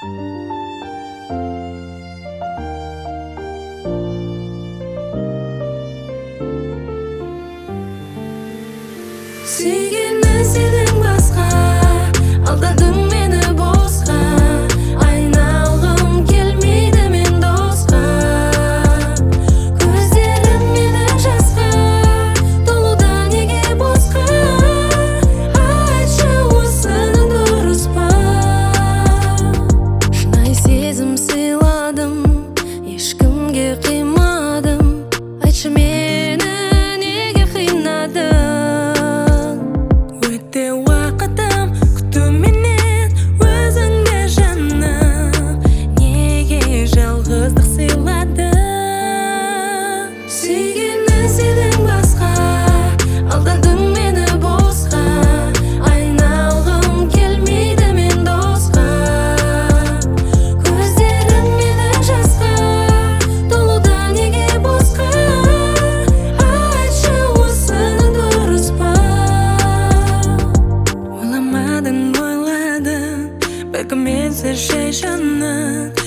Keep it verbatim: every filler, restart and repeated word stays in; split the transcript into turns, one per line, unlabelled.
Сүйгенмен сенен басқа, алдадың мені босқа. Айналғым келмейді мен досқа. Көздерім менің жасқа, толуда неге босқа? Айтшы, осының дұрыс па? Шынайы сезім сыйладым, ешкімге қимадым. Айтшы, мені неге қинадың? Өтті уақытым күтуменен өзіңді жаным, неге жалғыздық сыйладың? Сүйгенмен сенен басқа, алдадың мені босқа. Айналғым келмейді мен досқа. Көздерім менің жасқа, толуда неге босқа? Айтшы, осының дұрыс па? Ойламадың, ойладың, бәлкім менсіз жай жаның.